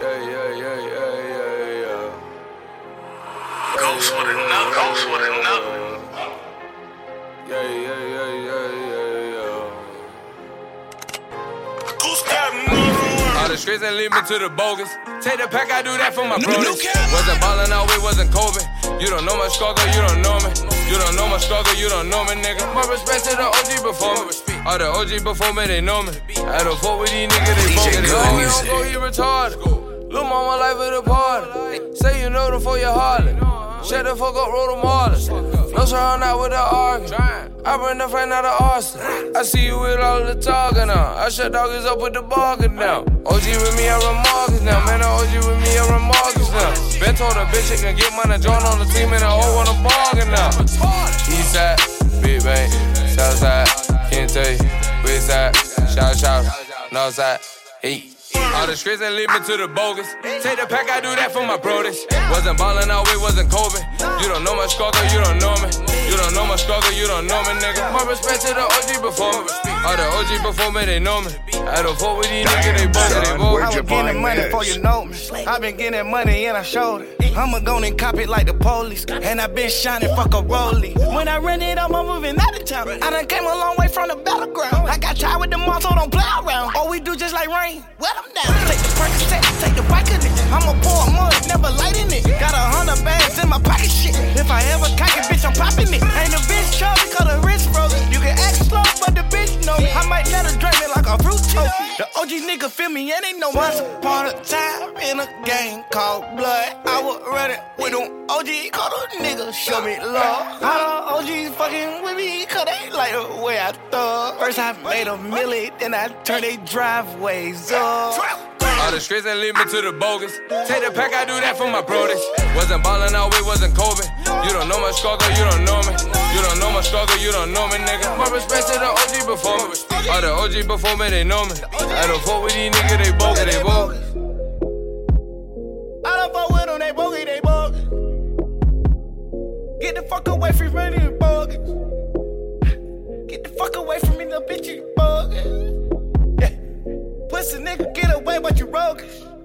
Ghost with another. All the streets and lead me to the bogus. Take the pack, I do that for my brothers. Wasn't ballin' out, we wasn't Kobe. You don't know my struggle, you don't know me. You don't know my struggle, you don't know me, nigga. More respect to the OG before me. All the OG before me, they know me. I don't fuck with these niggas, they bogus. They don't go, he retarded. Lil' mama life at a party. Say you know them for your harlot. Shut the fuck up, roll the marlins. No surround out with the argument. I bring the friend out of Austin. I see you with all the talking now. I shut doggies up with the bargain now. OG with me, I run markets now. Man, the OG with me, I run markets now. Ben told a bitch she can get money, join on the team and a hoe on a bargain now. East side, Big Bang, South side, can't tell you. West side, shout, North side, hey. All the streets and lead me to the bogus. Take the pack, I do that for my brothers. Wasn't ballin' out, we wasn't Kobe. You don't know my struggle, you don't know me. You don't know my struggle, you don't know me, nigga. More respect to the OG before me. All the OG before me, they know me. I don't fuck with these niggas, they bogus, they bogus. I was getting money before you know me. I been getting money and I showed it. I'ma go and cop it like the police. And I been shining, fuck a rollie. When I run it up, I'm moving out of town. I done came a long way from the battleground. I got tired with the mom, so don't play around. All we do just like rain, wet them down. Take the Percocet, take the bike in it. I'ma pour mud, never lighting it. Got 100 bags in my pocket, shit. If I ever cock it, bitch, I'm popping it. Ain't a bitch trouble, cause the wrist frozen. You can act slow, but the bitch know me. I might let her drink me like a fruit trophy. The OG nigga feel me, and they know once upon a time in a game called Blood. I was running with them OG, call them niggas show me love. All the OGs fucking with me, cause they like the way I thug. First I made a milli, then I turned they driveways up. All the streets and lead me to the bogus. Take the pack, I do that for my brothers. Wasn't ballin' out, we wasn't Kobe. You don't know my struggle, you don't know me. You don't know my struggle, you don't know me, nigga. More respect to the OG before me. All the OG before me, they know me. I don't fuck with these niggas, they bogus, they bogus. I don't fuck with them, they bogus, they bogus. Get the fuck away from me, you bogus. Get the fuck away from me, little bitch, you bogus. Yeah. Pussy nigga, get away, but you roguish.